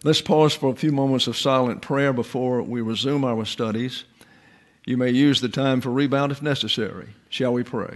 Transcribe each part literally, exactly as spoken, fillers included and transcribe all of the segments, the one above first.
Let's pause for a few moments of silent prayer before we resume our studies. You may use the time for rebound if necessary. Shall we pray?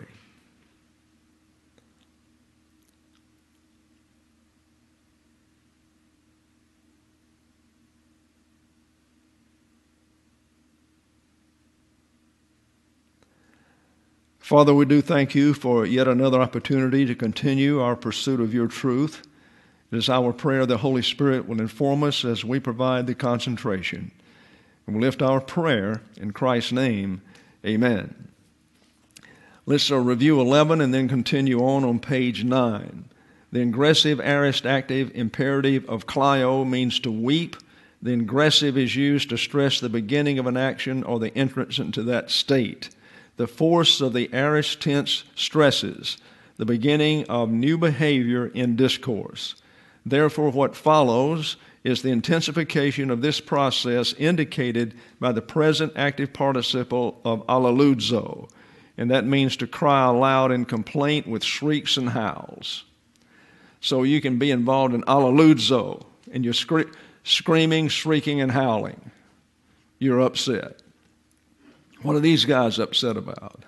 Father, we do thank you for yet another opportunity to continue our pursuit of your truth. It is our prayer the Holy Spirit will inform us as we provide the concentration. And we lift our prayer in Christ's name. Amen. Let's uh, review eleven and then continue on on page nine. The ingressive aorist active imperative of kleio means to weep. The ingressive is used to stress the beginning of an action or the entrance into that state. The force of the aorist tense stresses the beginning of new behavior in discourse. Therefore, what follows is the intensification of this process indicated by the present active participle of alleleuzo, and that means to cry aloud in complaint with shrieks and howls. So you can be involved in alleleuzo, and you're scre- screaming, shrieking, and howling. You're upset. What are these guys upset about?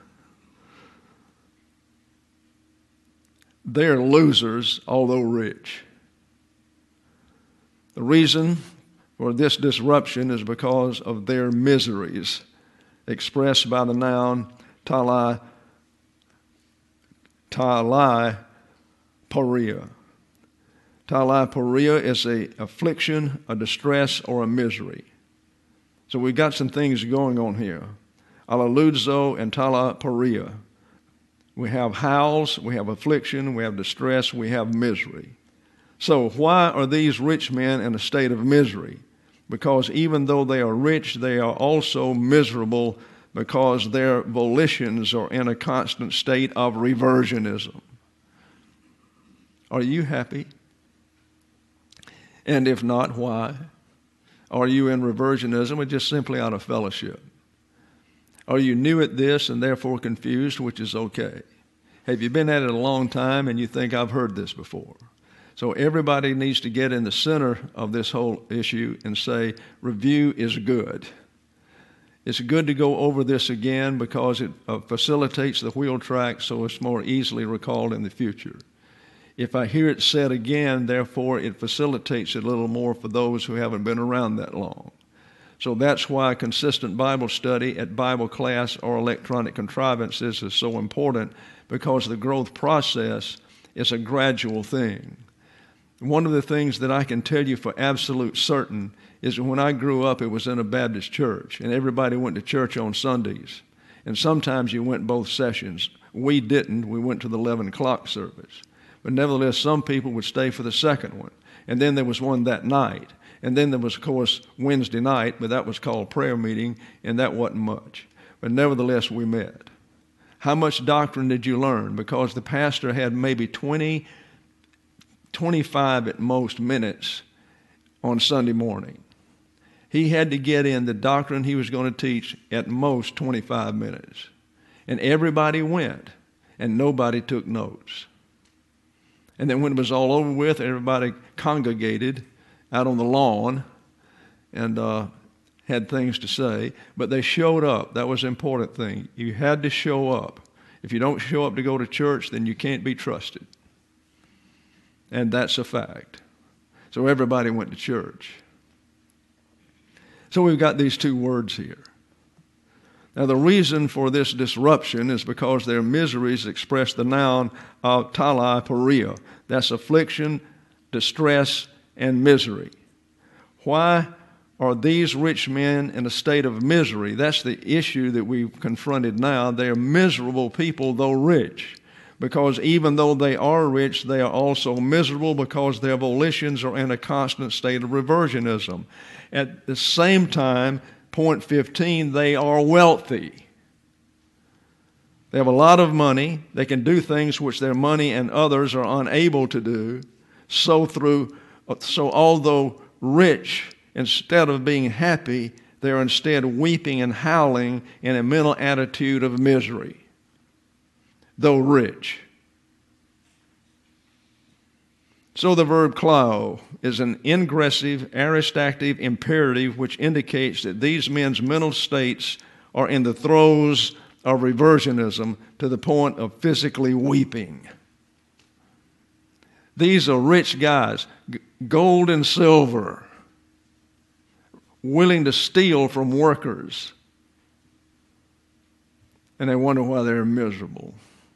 They're losers, although rich. The reason for this disruption is because of their miseries, expressed by the noun talai, talai poria. Talai poria is a affliction, a distress, or a misery. So we've got some things going on here. Alleleuzo and talai poria. We have howls, we have affliction, we have distress, we have misery. So why are these rich men in a state of misery? Because even though they are rich, they are also miserable because their volitions are in a constant state of reversionism. Are you happy? And if not, why? Are you in reversionism or just simply out of fellowship? Are you new at this and therefore confused, which is okay? Have you been at it a long time and you think, I've heard this before? So everybody needs to get in the center of this whole issue and say, review is good. It's good to go over this again because it uh, facilitates the wheel track so it's more easily recalled in the future. If I hear it said again, therefore, it facilitates it a little more for those who haven't been around that long. So that's why consistent Bible study at Bible class or electronic contrivances is so important, because the growth process is a gradual thing. One of the things that I can tell you for absolute certain is that when I grew up, it was in a Baptist church, and everybody went to church on Sundays. And sometimes you went both sessions. We didn't. We went to the eleven o'clock service. But nevertheless, some people would stay for the second one. And then there was one that night. And then there was, of course, Wednesday night, but that was called prayer meeting, and that wasn't much. But nevertheless, we met. How much doctrine did you learn? Because the pastor had maybe twenty, twenty-five at most minutes on Sunday morning. He had to get in the doctrine he was going to teach at most twenty-five minutes. And everybody went, and nobody took notes. And then when it was all over with, everybody congregated out on the lawn and uh, had things to say, but they showed up. That was the important thing. You had to show up. If you don't show up to go to church, then you can't be trusted. And that's a fact. So everybody went to church. So we've got these two words here. Now the reason for this disruption is because their miseries express the noun of talai poria. That's affliction, distress, and misery. Why are these rich men in a state of misery? That's the issue that we've confronted now. They are miserable people, though rich, because even though they are rich, they are also miserable because their volitions are in a constant state of reversionism. At the same time, point fifteen, they are wealthy. They have a lot of money. They can do things which their money and others are unable to do. So through So although rich, instead of being happy, they're instead weeping and howling in a mental attitude of misery, though rich. So the verb klao is an ingressive, aorist active imperative which indicates that these men's mental states are in the throes of reversionism to the point of physically weeping. These are rich guys, g- gold and silver, willing to steal from workers. And they wonder why they're miserable.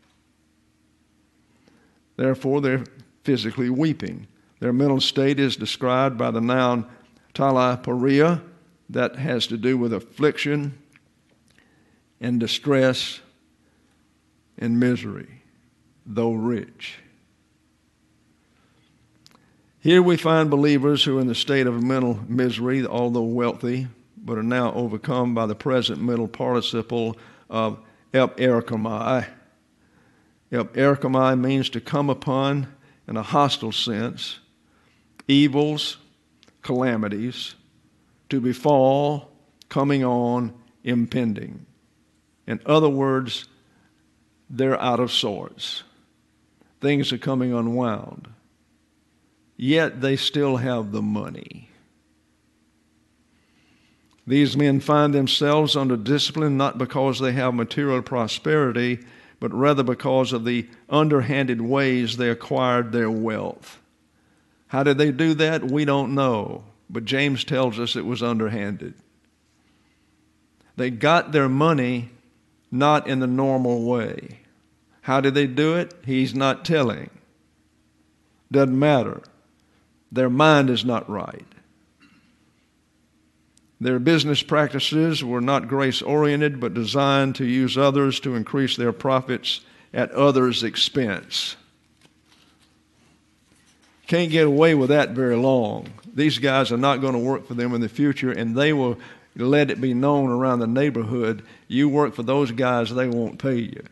Therefore, they're physically weeping. Their mental state is described by the noun talaporia, that has to do with affliction and distress and misery, though rich. Here we find believers who are in the state of mental misery, although wealthy, but are now overcome by the present middle participle of eperkomai. Eperkomai means to come upon, in a hostile sense, evils, calamities, to befall, coming on, impending. In other words, they're out of sorts. Things are coming unwound. Yet they still have the money. These men find themselves under discipline not because they have material prosperity, but rather because of the underhanded ways they acquired their wealth. How did they do that? We don't know. But James tells us it was underhanded. They got their money not in the normal way. How did they do it? He's not telling. Doesn't matter. Their mind is not right. Their business practices were not grace-oriented, but designed to use others to increase their profits at others' expense. Can't get away with that very long. These guys are not going to work for them in the future, and they will let it be known around the neighborhood, you work for those guys, they won't pay you.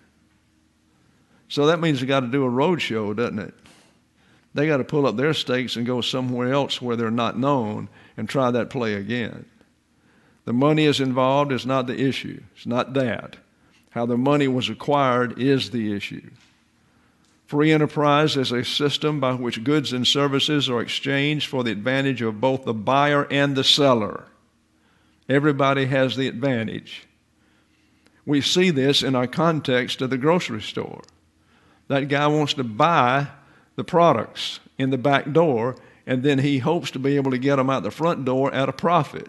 So that means they got to do a road show, doesn't it? They got to pull up their stakes and go somewhere else where they're not known and try that play again. The money is involved is not the issue. It's not that. How the money was acquired is the issue. Free enterprise is a system by which goods and services are exchanged for the advantage of both the buyer and the seller. Everybody has the advantage. We see this in our context of the grocery store. That guy wants to buy the products in the back door, and then he hopes to be able to get them out the front door at a profit.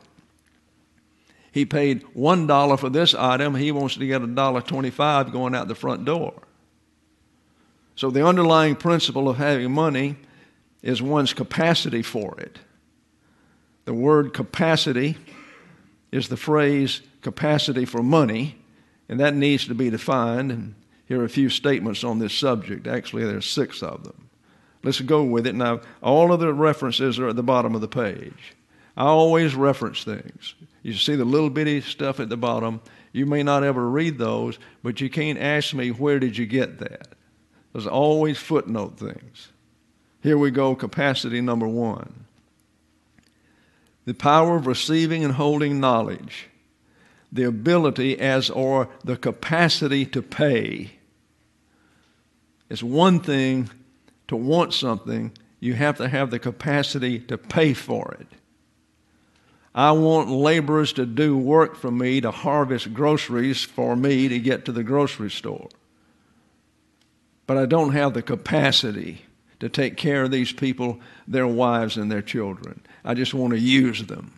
He paid one dollar for this item. He wants to get a dollar twenty-five going out the front door. So the underlying principle of having money is one's capacity for it. The word capacity is the phrase capacity for money, and that needs to be defined. And here are a few statements on this subject. Actually, there are six of them. Let's go with it. Now, all of the references are at the bottom of the page. I always reference things. You see the little bitty stuff at the bottom. You may not ever read those, but you can't ask me, where did you get that? There's always footnote things. Here we go, capacity number one. The power of receiving and holding knowledge. The ability as or the capacity to pay. It's one thing to want something. You have to have the capacity to pay for it. I want laborers to do work for me to harvest groceries for me to get to the grocery store. But I don't have the capacity to take care of these people, their wives, and their children. I just want to use them.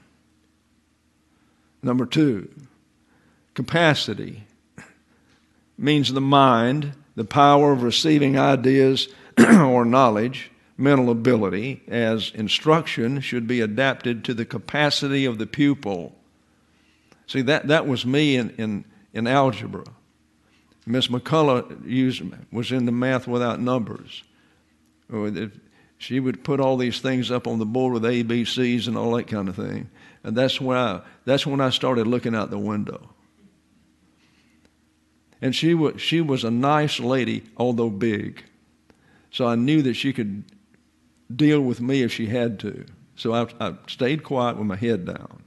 Number two, capacity means the mind, the power of receiving ideas or knowledge, mental ability, as instruction should be adapted to the capacity of the pupil. See, that, that was me in, in, in algebra. Miss McCullough used, was into math without numbers. She would put all these things up on the board with A, B, C's and all that kind of thing. And that's when I, that's when I started looking out the window. And she was, she was a nice lady, although big. So I knew that she could deal with me if she had to. So I, I stayed quiet with my head down.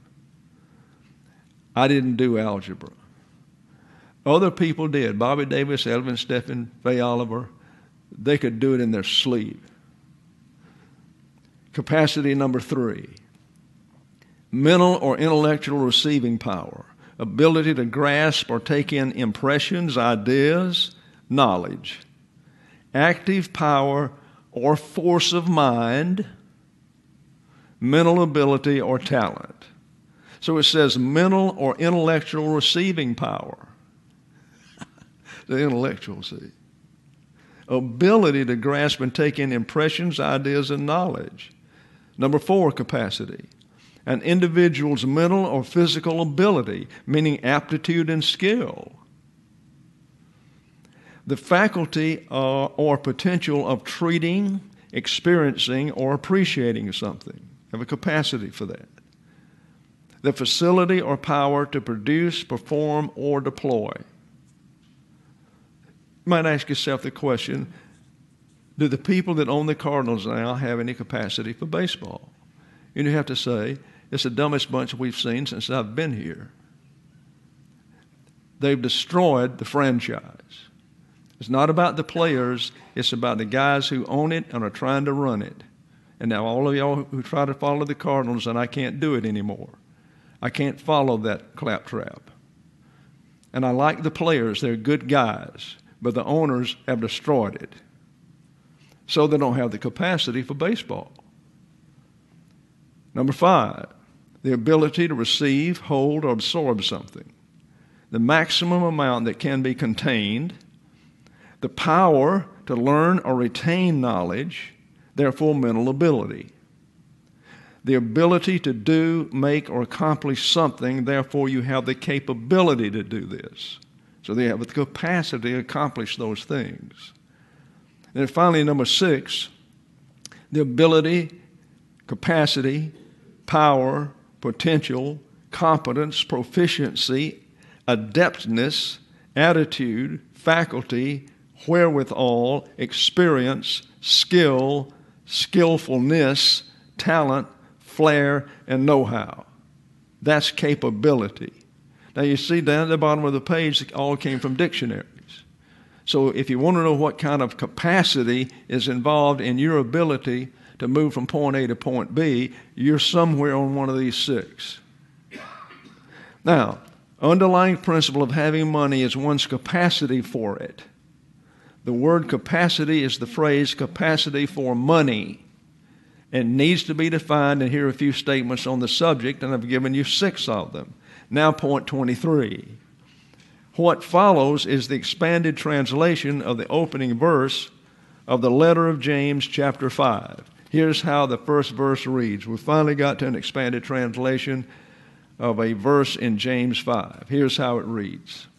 I didn't do algebra. Other people did. Bobby Davis, Elvin Steffen, Faye Oliver. They could do it in their sleep. Capacity number three, mental or intellectual receiving power, ability to grasp or take in impressions, ideas, knowledge, active power or force of mind, mental ability or talent. So it says mental or intellectual receiving power. The intellectual, see. Ability to grasp and take in impressions, ideas, and knowledge. Number four, capacity. An individual's mental or physical ability, meaning aptitude and skill. The faculty uh, or potential of treating, experiencing, or appreciating something. Have a capacity for that. The facility or power to produce, perform, or deploy. You might ask yourself the question, do the people that own the Cardinals now have any capacity for baseball? And you have to say, it's the dumbest bunch we've seen since I've been here. They've destroyed the franchise. It's not about the players, it's about the guys who own it and are trying to run it. And now all of y'all who try to follow the Cardinals, and I can't do it anymore. I can't follow that claptrap. And I like the players, they're good guys. But the owners have destroyed it. So they don't have the capacity for baseball. Number five, the ability to receive, hold, or absorb something. The maximum amount that can be contained. The power to learn or retain knowledge, therefore mental ability. The ability to do, make, or accomplish something, therefore you have the capability to do this. So they have the capacity to accomplish those things. And then finally, number six, the ability, capacity, power, potential, competence, proficiency, adeptness, attitude, faculty, wherewithal, experience, skill, skillfulness, talent, flair, and know-how. That's capability. Now you see down at the bottom of the page, it all came from dictionaries. So if you want to know what kind of capacity is involved in your ability to move from point A to point B, you're somewhere on one of these six. Now, underlying principle of having money is one's capacity for it. The word capacity is the phrase capacity for money and needs to be defined, and here are a few statements on the subject, and I've given you six of them. Now point twenty-three. What follows is the expanded translation of the opening verse of the letter of James chapter five. Here's how the first verse reads. We finally got to an expanded translation of a verse in James five. Here's how it reads.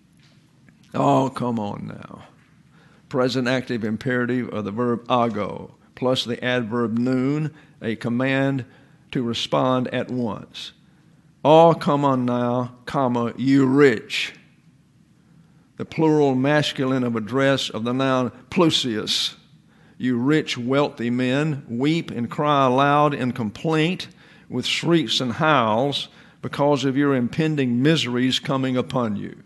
Oh, come on now. Present active imperative of the verb ago, plus the adverb noon, a command to respond at once. Oh, come on now, comma, you rich. The plural masculine of address of the noun plusius. You rich, wealthy men, weep and cry aloud in complaint with shrieks and howls because of your impending miseries coming upon you.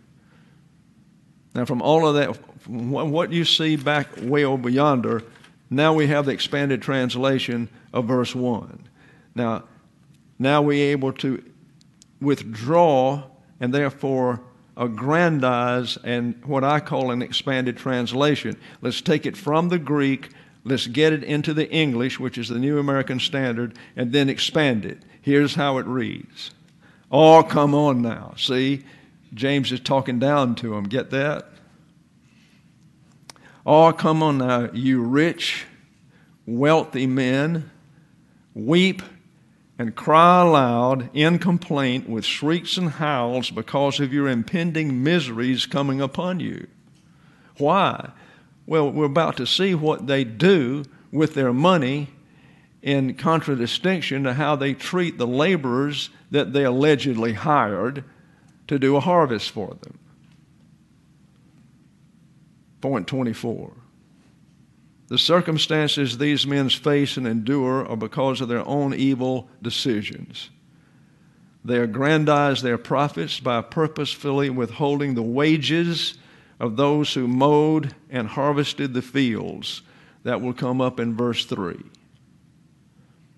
Now, from all of that, from what you see back way over yonder, now we have the expanded translation of verse one. Now, now we're able to withdraw and therefore aggrandize and what I call an expanded translation. Let's take it from the Greek, let's get it into the English, which is the New American Standard, and then expand it. Here's how it reads. Oh, come on now. See, James is talking down to him. Get that? Oh, come on now, you rich, wealthy men, weep and cry aloud in complaint with shrieks and howls because of your impending miseries coming upon you. Why? Well, we're about to see what they do with their money in contradistinction to how they treat the laborers that they allegedly hired to do a harvest for them. Point twenty-four. The circumstances these men face and endure are because of their own evil decisions. They aggrandize their profits by purposefully withholding the wages of those who mowed and harvested the fields. That will come up in verse three.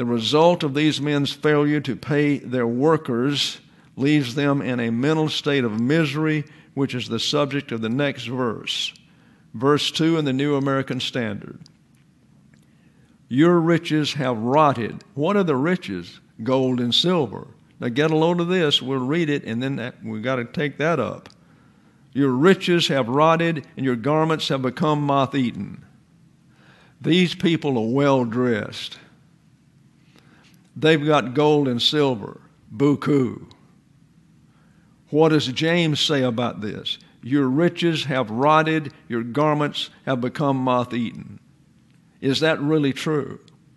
The result of these men's failure to pay their workers leaves them in a mental state of misery, which is the subject of the next verse. Verse two in the New American Standard. Your riches have rotted. What are the riches? Gold and silver. Now get a load of this. We'll read it, and then that, we've got to take that up. Your riches have rotted, and your garments have become moth-eaten. These people are well-dressed. They've got gold and silver. Buku. What does James say about this? Your riches have rotted, your garments have become moth-eaten. Is that really true?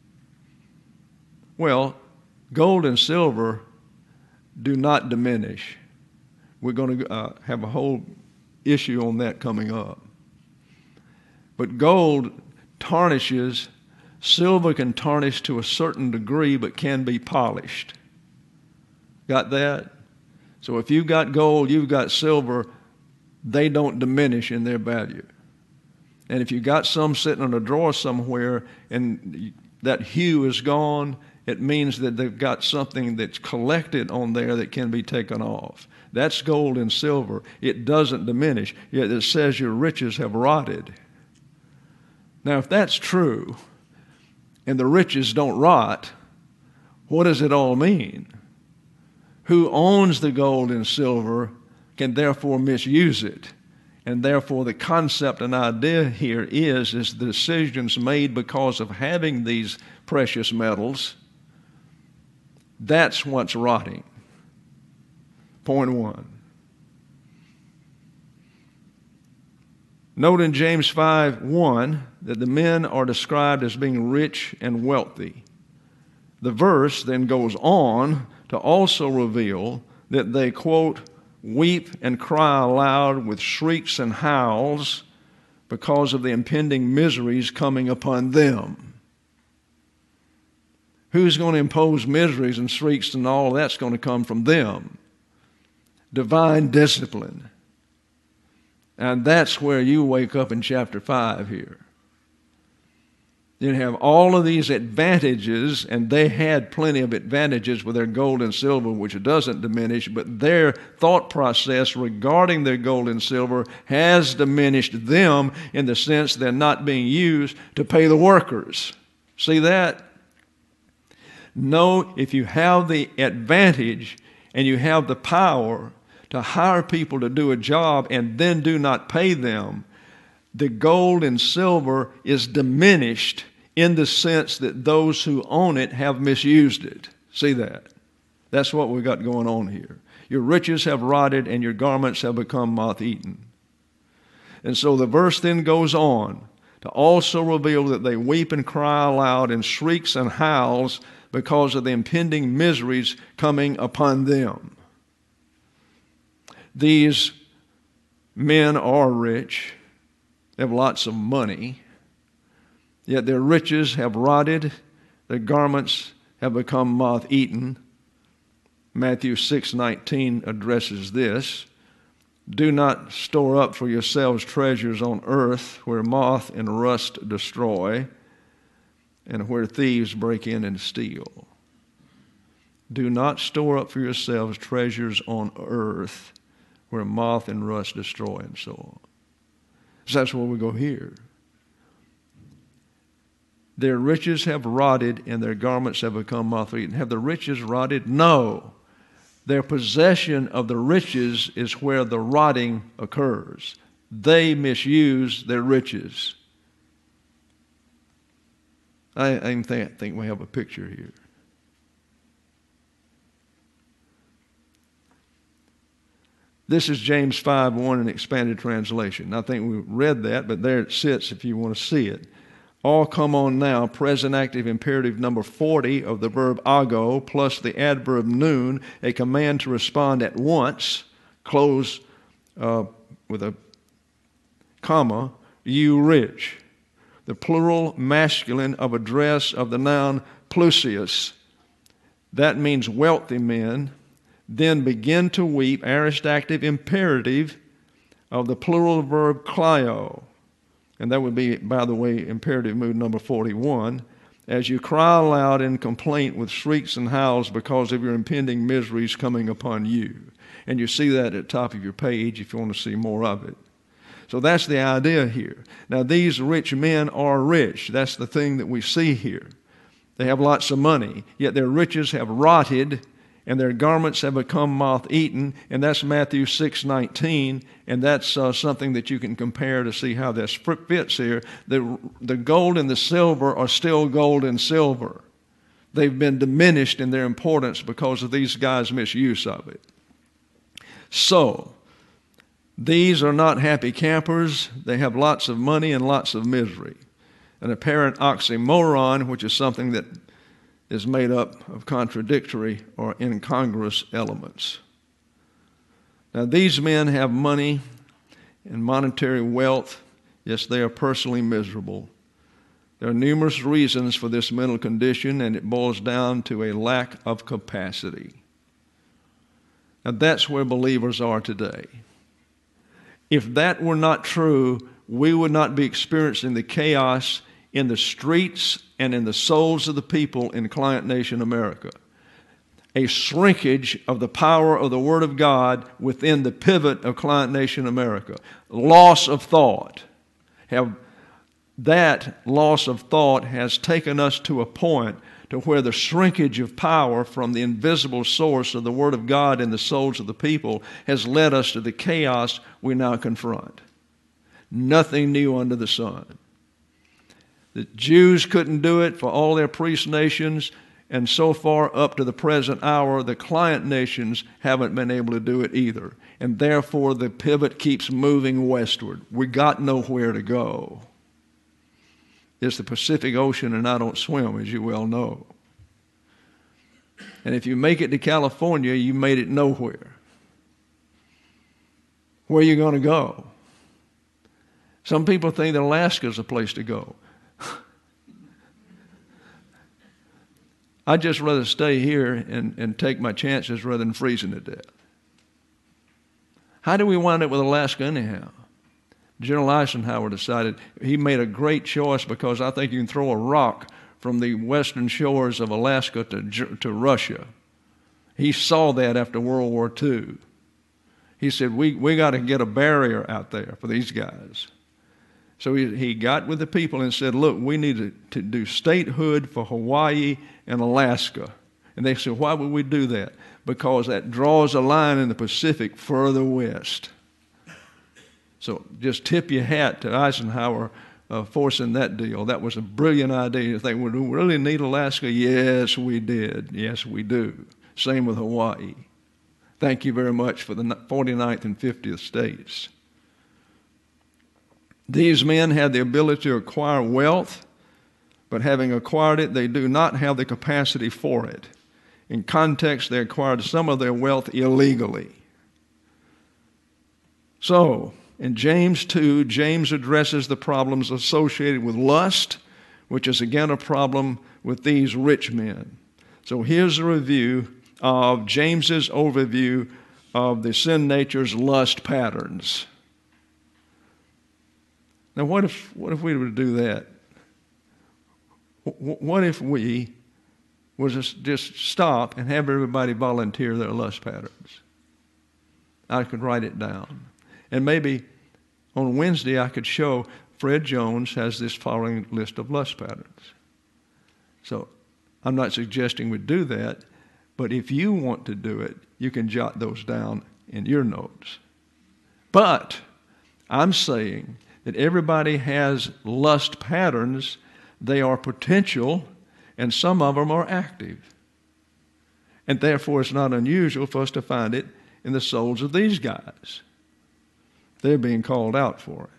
Well, gold and silver do not diminish. We're going to uh, have a whole issue on that coming up. But gold tarnishes. Silver can tarnish to a certain degree, but can be polished. Got that? So if you've got gold, you've got silver, they don't diminish in their value. And if you've got some sitting in a drawer somewhere and that hue is gone, it means that they've got something that's collected on there that can be taken off. That's gold and silver. It doesn't diminish, yet it says your riches have rotted. Now, if that's true, and the riches don't rot, what does it all mean? Who owns the gold and silver can therefore misuse it. And therefore the concept and idea here is, is the decisions made because of having these precious metals, that's what's rotting. Point one. Note in James five one that the men are described as being rich and wealthy. The verse then goes on to also reveal that they, quote, weep and cry aloud with shrieks and howls because of the impending miseries coming upon them. Who's going to impose miseries and shrieks and all of that's going to come from them? Divine discipline. And that's where you wake up in chapter five here. You have all of these advantages, and they had plenty of advantages with their gold and silver, which doesn't diminish, but their thought process regarding their gold and silver has diminished them in the sense they're not being used to pay the workers. See that? No, if you have the advantage and you have the power to hire people to do a job and then do not pay them, the gold and silver is diminished in the sense that those who own it have misused it. See that? That's what we've got going on here. Your riches have rotted and your garments have become moth-eaten. And so the verse then goes on to also reveal that they weep and cry aloud in shrieks and howls because of the impending miseries coming upon them. These men are rich. They have lots of money, yet their riches have rotted, their garments have become moth-eaten. Matthew six nineteen addresses this. Do not store up for yourselves treasures on earth where moth and rust destroy and where thieves break in and steal. Do not store up for yourselves treasures on earth where moth and rust destroy and so on. So that's where we go here. Their riches have rotted and their garments have become moth-eaten. Have the riches rotted? No. Their possession of the riches is where the rotting occurs. They misuse their riches. I, I think, think we have a picture here. This is James five one in expanded translation. I think we read that, but there it sits if you want to see it. All come on now, present active imperative number forty of the verb ago plus the adverb noon, a command to respond at once, close uh, with a comma, you rich. The plural masculine of address of the noun plusius. That means wealthy men. Then begin to weep, aorist active imperative of the plural verb clio. And that would be, by the way, imperative mood number forty-one. as you cry aloud in complaint with shrieks and howls because of your impending miseries coming upon you. And you see that at the top of your page if you want to see more of it. So that's the idea here. Now, these rich men are rich. That's the thing that we see here. They have lots of money, yet their riches have rotted and their garments have become moth-eaten, and that's Matthew six nineteen, and that's uh, something that you can compare to see how this fits here. The, the gold and the silver are still gold and silver. They've been diminished in their importance because of these guys' misuse of it. So, these are not happy campers. They have lots of money and lots of misery. An apparent oxymoron, which is something that is made up of contradictory or incongruous elements. Now, these men have money and monetary wealth. Yes, they are personally miserable. There are numerous reasons for this mental condition, and it boils down to a lack of capacity. Now, that's where believers are today. If that were not true, we would not be experiencing the chaos in the streets and in the souls of the people in Client Nation America. A shrinkage of the power of the Word of God within the pivot of Client Nation America. Loss of thought. Have, that loss of thought has taken us to a point to where the shrinkage of power from the invisible source of the Word of God in the souls of the people has led us to the chaos we now confront. Nothing new under the sun. The Jews couldn't do it for all their priest nations, and so far up to the present hour, the client nations haven't been able to do it either. And therefore, the pivot keeps moving westward. We got nowhere to go. It's the Pacific Ocean, and I don't swim, as you well know. And if you make it to California, you made it nowhere. Where are you going to go? Some people think that Alaska is a place to go. I'd just rather stay here and, and take my chances rather than freezing to death. How do we wind up with Alaska anyhow? General Eisenhower decided he made a great choice because I think you can throw a rock from the western shores of Alaska to, to Russia. He saw that after World War Two. He said, we, we got to get a barrier out there for these guys. So he, he got with the people and said, look, we need to, to do statehood for Hawaii and Alaska. And they said, why would we do that? Because that draws a line in the Pacific further west. So just tip your hat to Eisenhower uh, forcing that deal. That was a brilliant idea. You think, well, do we really need Alaska? Yes, we did. Yes, we do. Same with Hawaii. Thank you very much for the forty-ninth and fiftieth states. These men had the ability to acquire wealth, but having acquired it, they do not have the capacity for it. In context, they acquired some of their wealth illegally. So, in James two, James addresses the problems associated with lust, which is again a problem with these rich men. So here's a review of James's overview of the sin nature's lust patterns. Now, what if what if we were to do that? What if we was just, just stop and have everybody volunteer their lust patterns? I could write it down. And maybe on Wednesday I could show Fred Jones has this following list of lust patterns. So I'm not suggesting we do that, but if you want to do it, you can jot those down in your notes. But I'm saying that everybody has lust patterns. They are potential, and some of them are active. And therefore, it's not unusual for us to find it in the souls of these guys. They're being called out for it.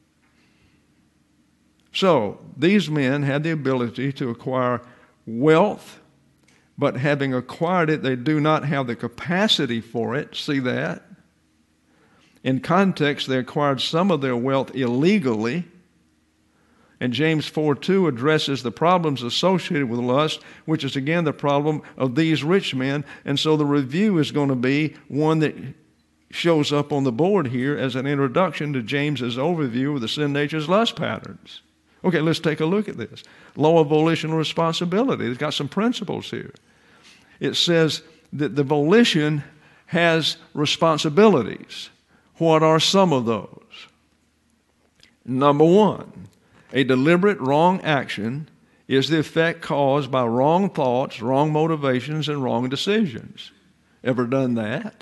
So, these men had the ability to acquire wealth, but having acquired it, they do not have the capacity for it. See that? In context, they acquired some of their wealth illegally. And James four two addresses the problems associated with lust, which is again the problem of these rich men. And so the review is going to be one that shows up on the board here as an introduction to James's overview of the sin nature's lust patterns. Okay, let's take a look at this. Law of volitional responsibility. It's got some principles here. It says that the volition has responsibilities. What are some of those? Number one, a deliberate wrong action is the effect caused by wrong thoughts, wrong motivations, and wrong decisions. Ever done that?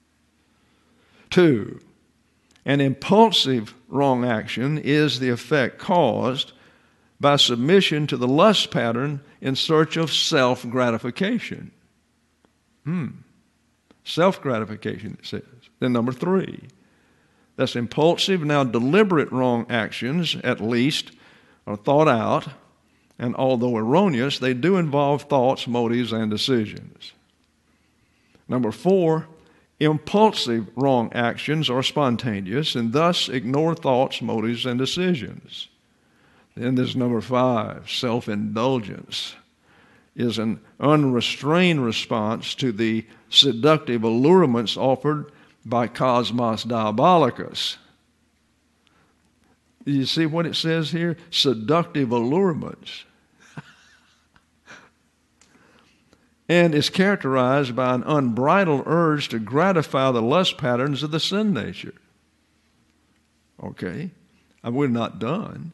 Two, an impulsive wrong action is the effect caused by submission to the lust pattern in search of self-gratification. Hmm. Self-gratification, it says. Then number three, that's impulsive, now deliberate wrong actions, at least, are thought out, and although erroneous, they do involve thoughts, motives, and decisions. Number four, impulsive wrong actions are spontaneous and thus ignore thoughts, motives, and decisions. Then there's number five, self-indulgence is an unrestrained response to the seductive allurements offered by Cosmos Diabolicus. You see what it says here? Seductive allurements. And is characterized by an unbridled urge to gratify the lust patterns of the sin nature. Okay, and we're not done.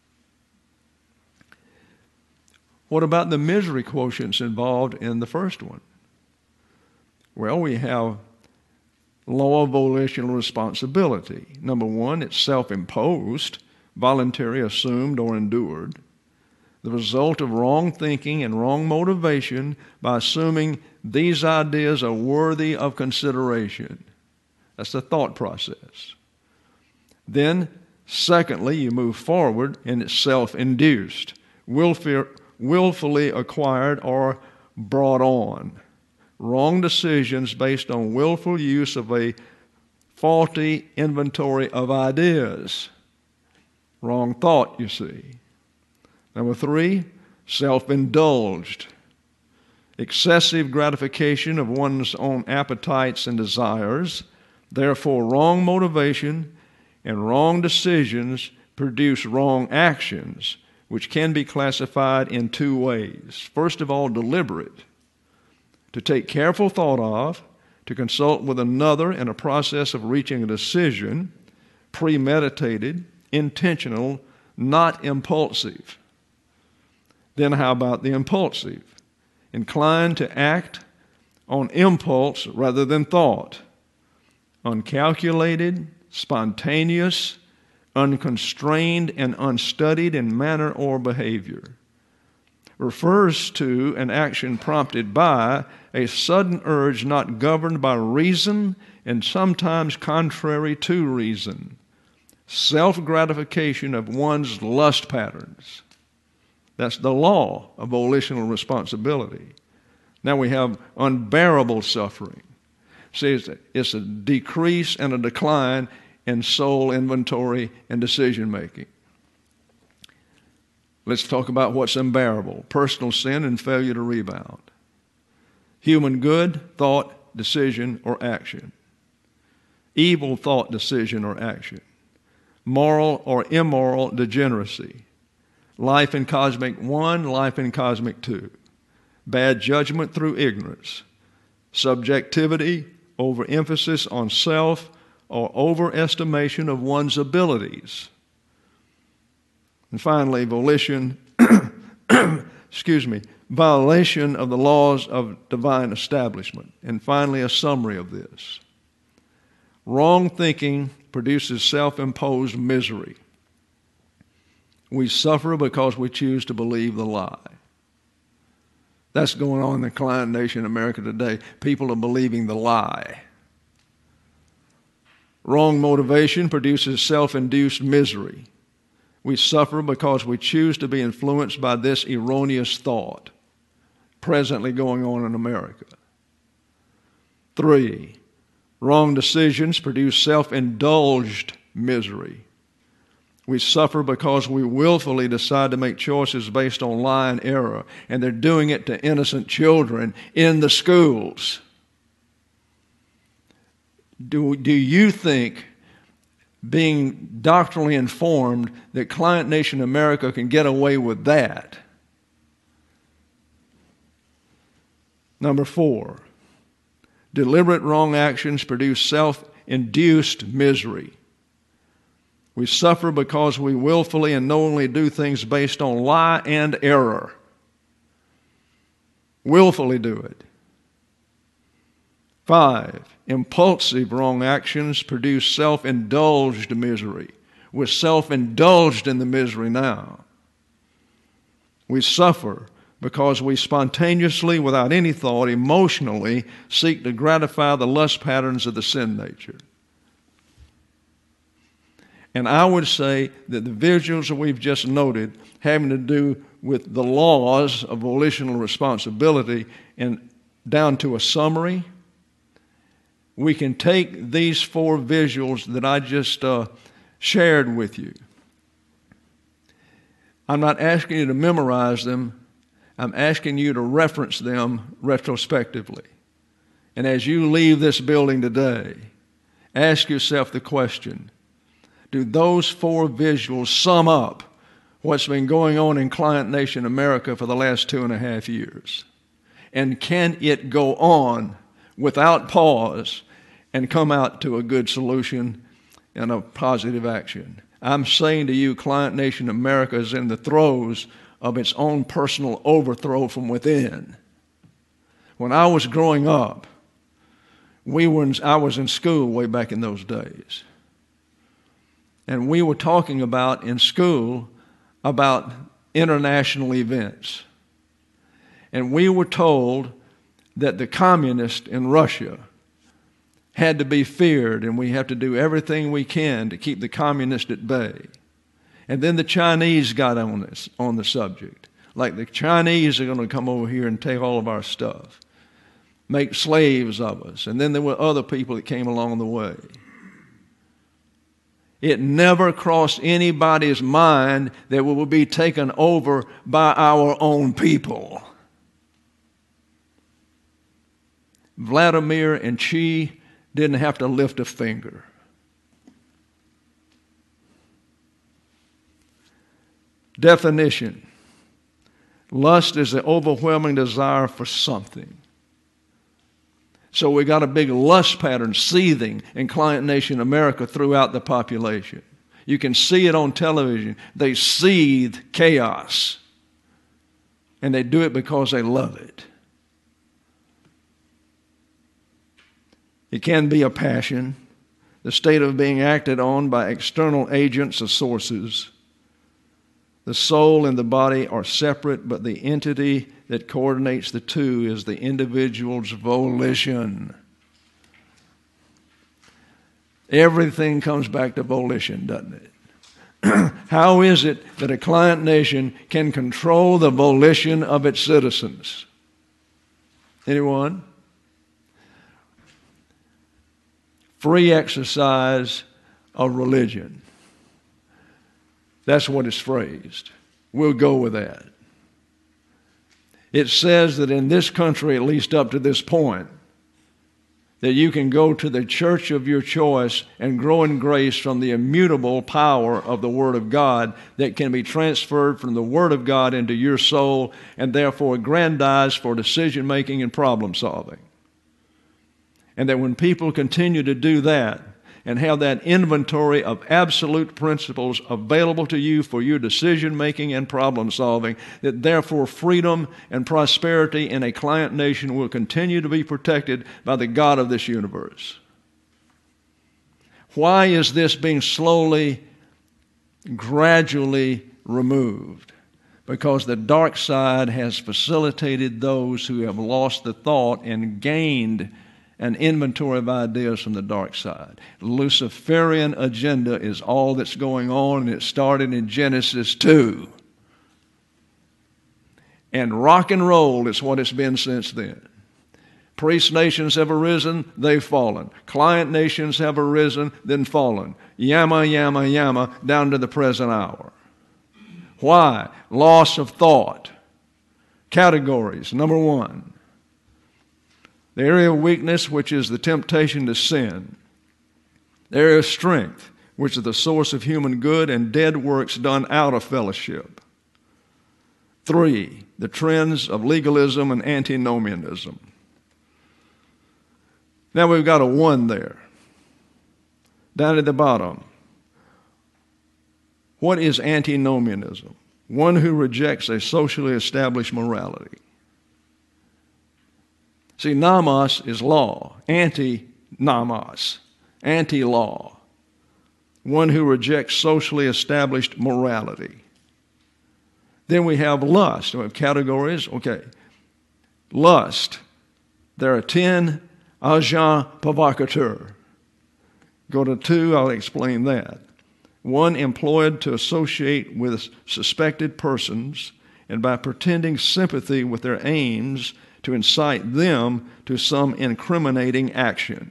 What about the misery quotients involved in the first one? Well, we have law of volitional responsibility. Number one, it's self-imposed, voluntary, assumed, or endured. The result of wrong thinking and wrong motivation by assuming these ideas are worthy of consideration. That's the thought process. Then, secondly, you move forward and it's self-induced, willfully acquired or brought on. Wrong decisions based on willful use of a faulty inventory of ideas. Wrong thought, you see. Number three, self-indulged. Excessive gratification of one's own appetites and desires. Therefore, wrong motivation and wrong decisions produce wrong actions, which can be classified in two ways. First of all, deliberate. To take careful thought of, to consult with another in a process of reaching a decision, premeditated, intentional, not impulsive. Then how about the impulsive? Inclined to act on impulse rather than thought. Uncalculated, spontaneous, unconstrained, and unstudied in manner or behavior. Refers to an action prompted by a sudden urge not governed by reason and sometimes contrary to reason. Self-gratification of one's lust patterns. That's the law of volitional responsibility. Now we have unbearable suffering. See, it's a, it's a decrease and a decline in soul inventory and decision making. Let's talk about what's unbearable. Personal sin and failure to rebound. Human good, thought, decision, or action. Evil thought, decision, or action. Moral or immoral degeneracy. Life in cosmic one, life in cosmic two. Bad judgment through ignorance. Subjectivity, overemphasis on self, or overestimation of one's abilities. And finally, volition, excuse me, violation of the laws of divine establishment. And finally, a summary of this. Wrong thinking produces self-imposed misery. We suffer because we choose to believe the lie. That's going on in the client nation America today. People are believing the lie. Wrong motivation produces self-induced misery. We suffer because we choose to be influenced by this erroneous thought presently going on in America. Three, wrong decisions produce self-indulged misery. We suffer because we willfully decide to make choices based on lie and error, and they're doing it to innocent children in the schools. Do, do you think being doctrinally informed that Client Nation America can get away with that. Number four, deliberate wrong actions produce self-induced misery. We suffer because we willfully and knowingly do things based on lie and error. Willfully do it. Five, impulsive wrong actions produce self-indulged misery. We're self-indulged in the misery now. We suffer because we spontaneously, without any thought, emotionally seek to gratify the lust patterns of the sin nature. And I would say that the visuals that we've just noted, having to do with the laws of volitional responsibility and down to a summary, we can take these four visuals that I just uh, shared with you. I'm not asking you to memorize them. I'm asking you to reference them retrospectively. And as you leave this building today, ask yourself the question, do those four visuals sum up what's been going on in Client Nation America for the last two and a half years? And can it go on without pause and come out to a good solution and a positive action? I'm saying to you, Client Nation America is in the throes of its own personal overthrow from within. When I was growing up, we were in, I was in school way back in those days. And we were talking about in school about international events. And we were told that the communists in Russia had to be feared, and we have to do everything we can to keep the communists at bay. And then the Chinese got on this, on the subject. Like the Chinese are going to come over here and take all of our stuff, make slaves of us. And then there were other people that came along the way. It never crossed anybody's mind that we would be taken over by our own people. Vladimir and Xi didn't have to lift a finger. Definition. Lust is the overwhelming desire for something. So we got a big lust pattern seething in Client Nation America throughout the population. You can see it on television. They seethe chaos. And they do it because they love it. It can be a passion, the state of being acted on by external agents or sources. The soul and the body are separate, but the entity that coordinates the two is the individual's volition. Everything comes back to volition, doesn't it? How is it that a client nation can control the volition of its citizens? Anyone? Free exercise of religion. That's what it's phrased. We'll go with that. It says that in this country, at least up to this point, that you can go to the church of your choice and grow in grace from the immutable power of the Word of God that can be transferred from the Word of God into your soul and therefore aggrandized for decision making and problem solving. And that when people continue to do that and have that inventory of absolute principles available to you for your decision making and problem solving, that therefore freedom and prosperity in a client nation will continue to be protected by the God of this universe. Why is this being slowly, gradually removed? Because the dark side has facilitated those who have lost the thought and gained an inventory of ideas from the dark side. Luciferian agenda is all that's going on, and it started in Genesis two. And rock and roll is what it's been since then. Priest nations have arisen, they've fallen. Client nations have arisen, then fallen. Yama, yama, yama, down to the present hour. Why? Loss of thought. Categories. Number one, the area of weakness, which is the temptation to sin. The area of strength, which is the source of human good, and dead works done out of fellowship. Three, the trends of legalism and antinomianism. Now we've got a one there. Down at the bottom. What is antinomianism? One who rejects a socially established morality. See, nomos is law. Anti-nomos. Anti-law. One who rejects socially established morality. Then we have lust. We have categories. Okay. Lust. There are ten agents provocateurs. Go to two, I'll explain that. One employed to associate with suspected persons and by pretending sympathy with their aims to incite them to some incriminating action.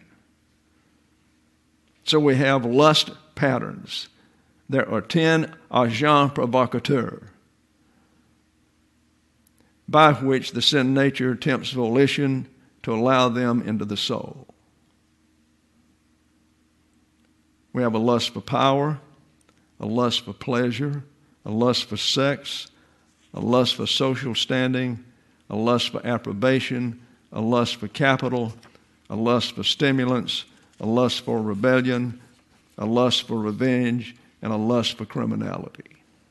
So we have lust patterns. There are ten agents provocateurs by which the sin nature tempts volition to allow them into the soul. We have a lust for power, a lust for pleasure, a lust for sex, a lust for social standing, a lust for approbation, a lust for capital, a lust for stimulants, a lust for rebellion, a lust for revenge, and a lust for criminality.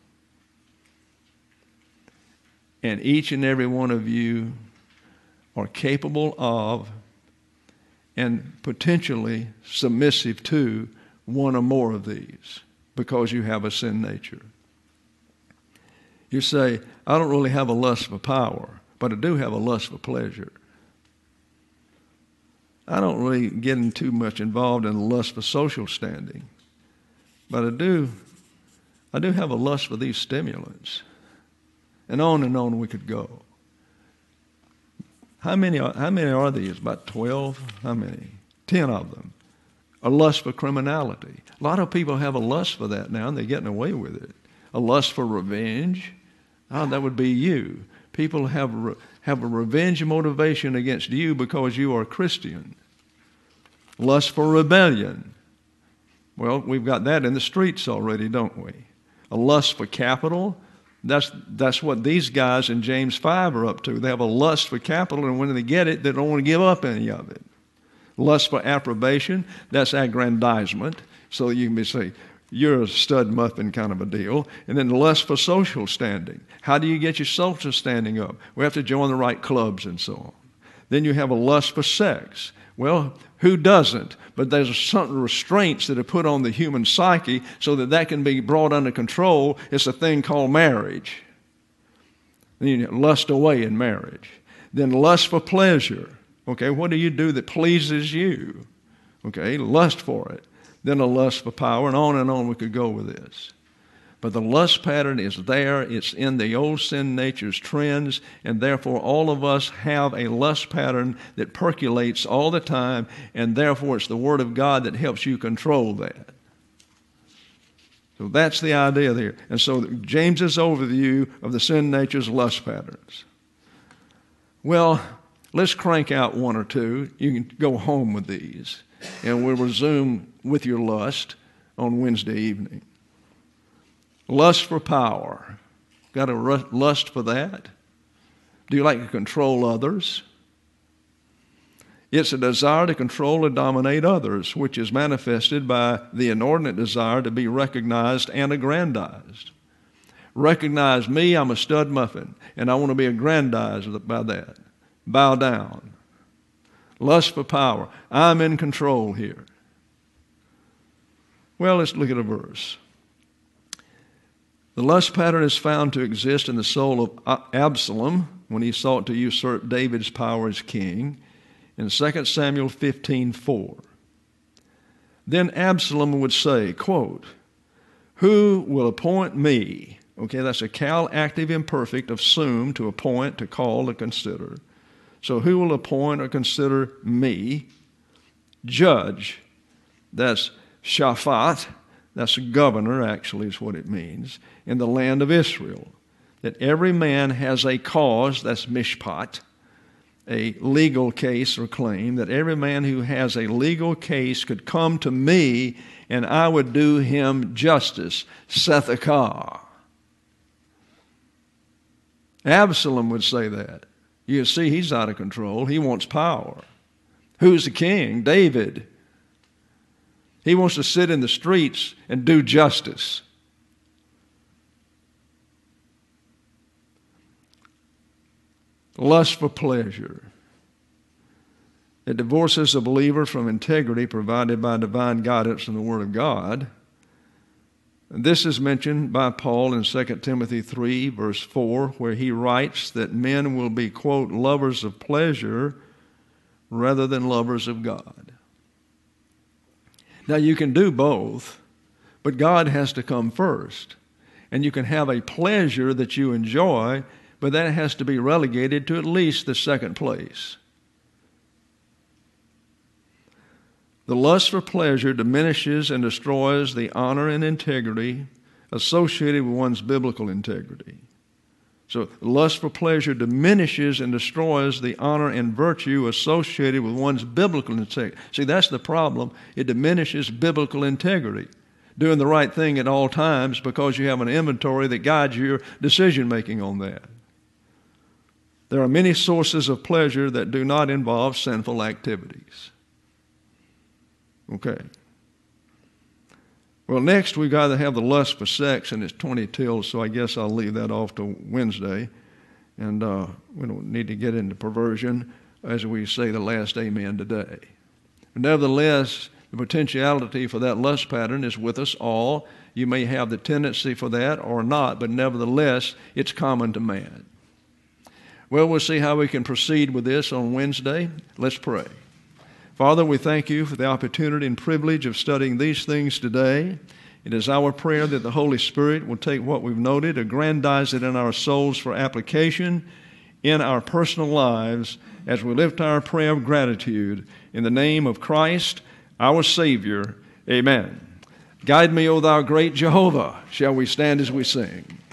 And each and every one of you are capable of and potentially submissive to one or more of these because you have a sin nature. You say, I don't really have a lust for power, but I do have a lust for pleasure. I don't really get too much involved in a lust for social standing, but I do, I do have a lust for these stimulants. And on and on we could go. How many are, how many are these? About twelve? How many? Ten of them. A lust for criminality. A lot of people have a lust for that now, and they're getting away with it. A lust for revenge. Oh, that would be you. People have, re- have a revenge motivation against you because you are a Christian. Lust for rebellion. Well, we've got that in the streets already, don't we? A lust for capital. That's, that's what these guys in James five are up to. They have a lust for capital, and when they get it, they don't want to give up any of it. Lust for approbation, that's aggrandizement. So you can be say, you're a stud muffin kind of a deal. And then lust for social standing. How do you get your social standing up? We have to join the right clubs and so on. Then you have a lust for sex. Well, who doesn't? But there's certain restraints that are put on the human psyche so that that can be brought under control. It's a thing called marriage. Then you lust away in marriage. Then lust for pleasure. Okay, what do you do that pleases you? Okay, lust for it. Then a lust for power, and on and on we could go with this. But the lust pattern is there. It's in the old sin nature's trends, and therefore all of us have a lust pattern that percolates all the time, and therefore it's the Word of God that helps you control that. So that's the idea there. And so James's overview of the sin nature's lust patterns. Well, let's crank out one or two. You can go home with these, and we'll resume with your lust on Wednesday evening. Lust for power. Got a lust for that? Do you like to control others? It's a desire to control and dominate others, which is manifested by the inordinate desire to be recognized and aggrandized. Recognize me, I'm a stud muffin, and I want to be aggrandized by that. Bow down. Lust for power. I'm in control here. Well, let's look at a verse. The lust pattern is found to exist in the soul of Absalom when he sought to usurp David's power as king in Second Samuel fifteen four. Then Absalom would say, quote, who will appoint me? Okay, that's a cal active imperfect of sum, to appoint, to call, to consider. So who will appoint or consider me? Judge. That's Shaphat. That's a governor, actually, is what it means, in the land of Israel. That every man has a cause, that's mishpat, a legal case or claim, that every man who has a legal case could come to me and I would do him justice. Sethakah. Absalom would say that. You see, he's out of control. He wants power. Who's the king? David. He wants to sit in the streets and do justice. Lust for pleasure. It divorces a believer from integrity provided by divine guidance from the Word of God. This is mentioned by Paul in Second Timothy three, verse four, where he writes that men will be, quote, lovers of pleasure rather than lovers of God. Now, you can do both, but God has to come first. And you can have a pleasure that you enjoy, but that has to be relegated to at least the second place. The lust for pleasure diminishes and destroys the honor and integrity associated with one's biblical integrity. So lust for pleasure diminishes and destroys the honor and virtue associated with one's biblical integrity. See, that's the problem. It diminishes biblical integrity. Doing the right thing at all times because you have an inventory that guides your decision-making on that. There are many sources of pleasure that do not involve sinful activities. Okay. Well, next we've got to have the lust for sex, and it's twenty till, so I guess I'll leave that off to Wednesday. And uh, we don't need to get into perversion as we say the last amen today. But nevertheless, the potentiality for that lust pattern is with us all. You may have the tendency for that or not, but nevertheless, it's common to man. Well, we'll see how we can proceed with this on Wednesday. Let's pray. Father, we thank you for the opportunity and privilege of studying these things today. It is our prayer that the Holy Spirit will take what we've noted, aggrandize it in our souls for application in our personal lives as we lift our prayer of gratitude in the name of Christ, our Savior. Amen. Guide me, O thou great Jehovah. Shall we stand as we sing?